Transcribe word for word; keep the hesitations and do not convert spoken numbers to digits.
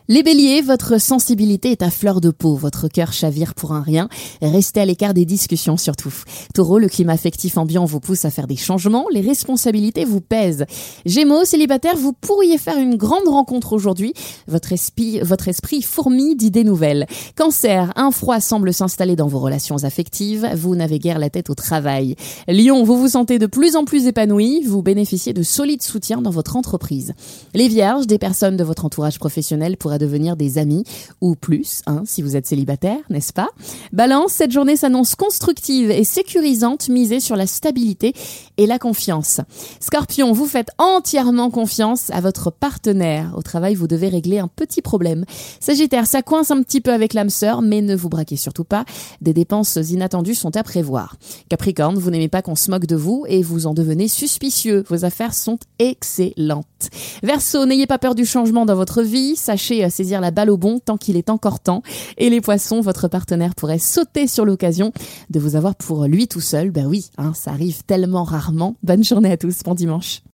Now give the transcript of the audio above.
Les béliers, votre sensibilité est à fleur de peau, votre cœur chavire pour un rien, restez à l'écart des discussions surtout. Taureau, le climat affectif ambiant vous pousse à faire des changements, les responsabilités vous pèsent. Gémeaux, célibataire, vous pourriez faire une grande rencontre aujourd'hui, votre esprit, votre esprit fourmille d'idées nouvelles. Cancer, un froid semble s'installer dans vos relations affectives, vous n'avez guère la tête au travail. Lion, vous vous sentez de plus en plus épanoui, vous bénéficiez de solides soutiens dans votre entreprise. Les vierges, des personnes de votre entourage professionnel pourraient devenir des amis ou plus, hein, si vous êtes célibataire, n'est-ce pas? Balance, cette journée s'annonce constructive et sécurisante, misée sur la stabilité et la confiance. Scorpion, vous faites entièrement confiance à votre partenaire. Au travail, vous devez régler un petit problème. Sagittaire, ça coince un petit peu avec l'âme sœur, mais ne vous braquez surtout pas. Des dépenses inattendues sont à prévoir. Capricorne, vous n'aimez pas qu'on se moque de vous et vous en devenez suspicieux. Vos affaires sont excellentes. Verseau, n'ayez pas peur du changement dans votre vie. Sachez saisir la balle au bon tant qu'il est encore temps. Et les poissons, votre partenaire pourrait sauter sur l'occasion de vous avoir pour lui tout seul. Ben oui, hein, ça arrive tellement rarement. Bonne journée à tous, bon dimanche.